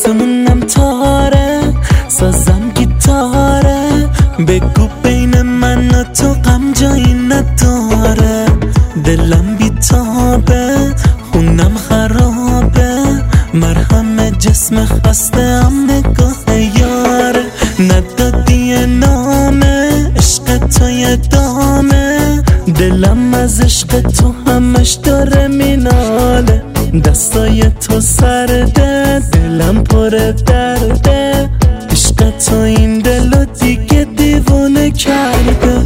آسمونم تاره، سازم گیتاره، بگو بین من و تو غم جایی نداره. دلم بیتابه، خونم خرابه، مرهم جسم خسته هم نگاه یاره. ندادی نامه عشق تو یه دامه، دلم از عشق تو همش داره میناله. دستای تو سرده، دلم پر درده، عشق تو این دلو دیگه دیوونه کرده.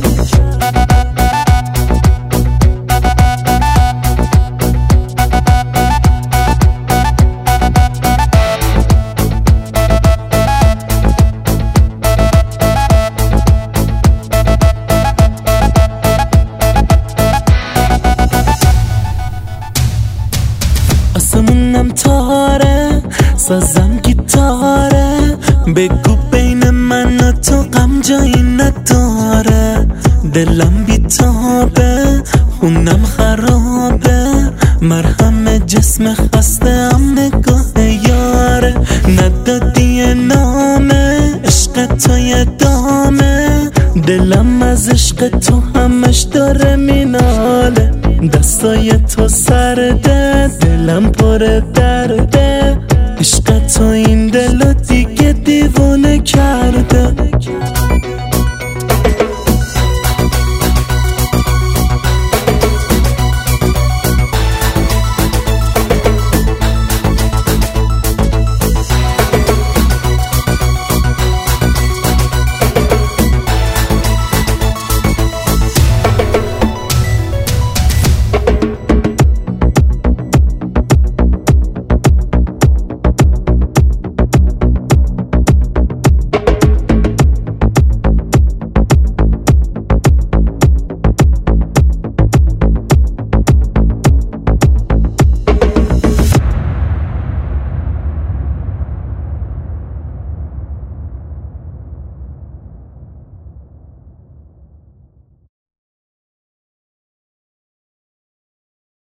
آسمونم تاره، سازم گیتاره، بگو بین من و تو غم جایی نداره. دلم بیتابه، خونم خرابه، مرهم جسم خسته هم نگاه یاره. ندادی نامه عشق تو یه دامه، دلم از عشق تو همش داره میناله. دستای تو سرده، دلم پر درده، عشق تو این دلو